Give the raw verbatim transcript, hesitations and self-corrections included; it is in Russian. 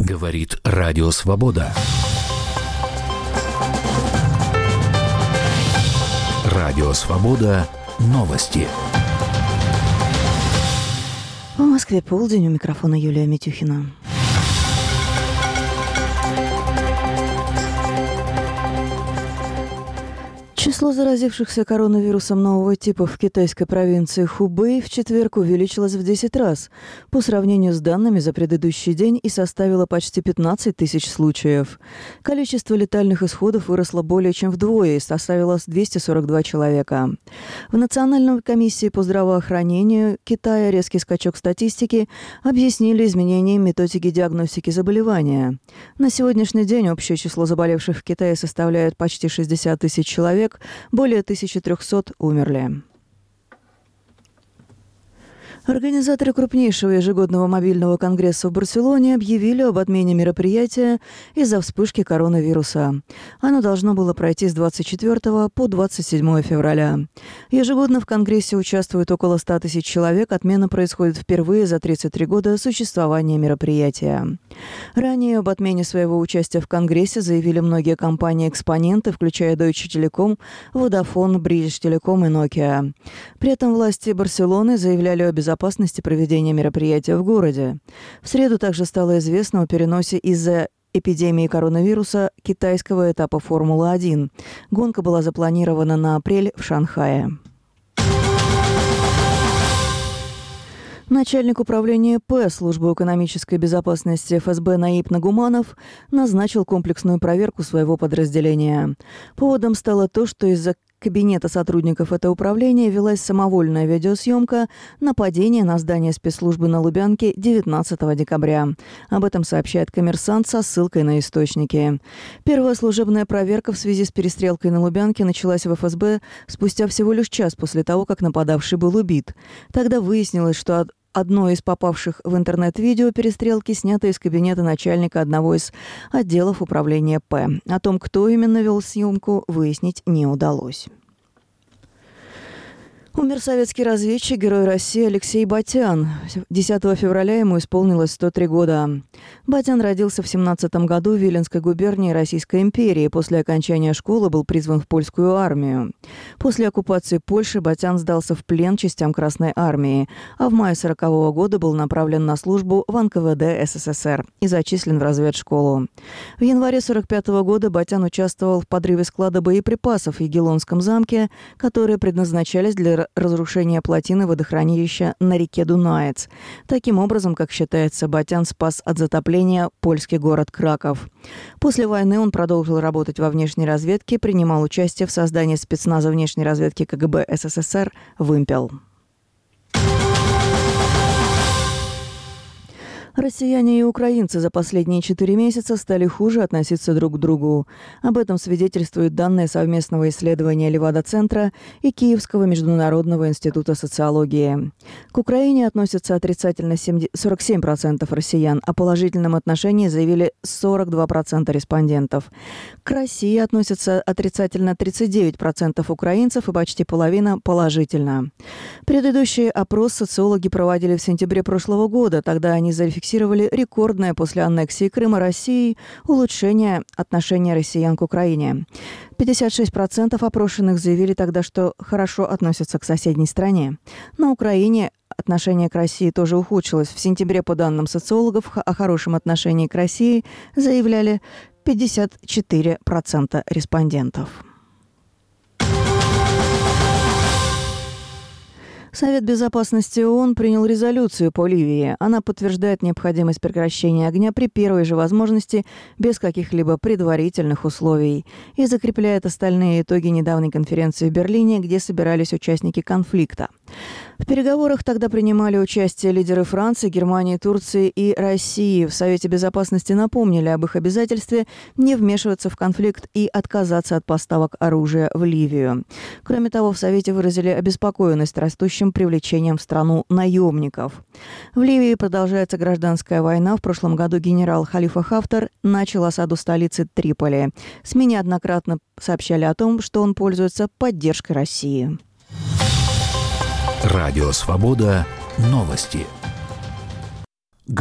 Говорит Радио Свобода. Радио Свобода. Новости. В Москве полдень, у микрофона Юлия Митюхина. Число заразившихся коронавирусом нового типа в китайской провинции Хубэй в четверг увеличилось в десять раз по сравнению с данными за предыдущий день и составило почти пятнадцать тысяч случаев. Количество летальных исходов выросло более чем вдвое и составило двести сорок два человека. В Национальной комиссии по здравоохранению Китая резкий скачок статистики объяснили изменением методики диагностики заболевания. На сегодняшний день общее число заболевших в Китае составляет почти шестьдесят тысяч человек, более тысяча триста умерли. Организаторы крупнейшего ежегодного мобильного конгресса в Барселоне объявили об отмене мероприятия из-за вспышки коронавируса. Оно должно было пройти с двадцать четвёртого по двадцать седьмое февраля. Ежегодно в конгрессе участвует около ста тысяч человек. Отмена происходит впервые за тридцать три года существования мероприятия. Ранее об отмене своего участия в конгрессе заявили многие компании-экспоненты, включая Deutsche Telekom, Vodafone, British Telecom и Nokia. При этом власти Барселоны заявляли о безопасности безопасности проведения мероприятия в городе. В среду также стало известно о переносе из-за эпидемии коронавируса китайского этапа Формулы один. Гонка была запланирована на апрель в Шанхае. Начальник управления П службы экономической безопасности эф эс бэ Наиб Нагуманов назначил комплексную проверку своего подразделения. Поводом стало то, что из-за кабинета сотрудников этого управления велась самовольная видеосъемка нападения на здание спецслужбы на Лубянке девятнадцатого декабря. Об этом сообщает «Коммерсант» со ссылкой на источники. Первая служебная проверка в связи с перестрелкой на Лубянке началась в эф эс бэ спустя всего лишь час после того, как нападавший был убит. Тогда выяснилось, что от Одно из попавших в интернет-видео перестрелки снято из кабинета начальника одного из отделов управления П. О том, кто именно вел съемку, выяснить не удалось. Умер советский разведчик, герой России Алексей Батян. десятого февраля ему исполнилось сто три года. Батян родился в семнадцатом году в Виленской губернии Российской империи. После окончания школы был призван в польскую армию. После оккупации Польши Батян сдался в плен частям Красной армии, а в мае сорокового года был направлен на службу в эн ка вэ дэ эс эс эс эр и зачислен в разведшколу. В январе сорок пятого года Батян участвовал в подрыве склада боеприпасов в Ягеллонском замке, которые предназначались для разрушения плотины водохранилища на реке Дунаец. Таким образом, как считается, Батян спас от затопления польский город Краков. После войны он продолжил работать во внешней разведке, принимал участие в создании спецназа внешней разведки ка гэ бэ эс эс эс эр «Вымпел». Россияне и украинцы за последние четыре месяца стали хуже относиться друг к другу. Об этом свидетельствуют данные совместного исследования Левада-центра и Киевского международного института социологии. К Украине относятся отрицательно сорок семь процентов россиян, а положительном отношении заявили сорок два процента респондентов. К России относятся отрицательно тридцать девять процентов украинцев и почти половина положительно. Предыдущий опрос социологи проводили в сентябре прошлого года. Тогда они зафиксировали фиксировали рекордное после аннексии Крыма Россией улучшение отношения россиян к Украине. пятьдесят шесть процентов опрошенных заявили тогда, что хорошо относятся к соседней стране. На Украине отношение к России тоже ухудшилось. В сентябре, по данным социологов, о хорошем отношении к России заявляли пятьдесят четыре процента респондентов. Совет безопасности ООН принял резолюцию по Ливии. Она подтверждает необходимость прекращения огня при первой же возможности без каких-либо предварительных условий и закрепляет остальные итоги недавней конференции в Берлине, где собирались участники конфликта. В переговорах тогда принимали участие лидеры Франции, Германии, Турции и России. В Совете безопасности напомнили об их обязательстве не вмешиваться в конфликт и отказаться от поставок оружия в Ливию. Кроме того, в Совете выразили обеспокоенность растущим привлечением в страну наемников. В Ливии продолжается гражданская война. В прошлом году генерал Халифа Хафтар начал осаду столицы Триполи. СМИ неоднократно сообщали о том, что он пользуется поддержкой России. Радио Свобода. Новости.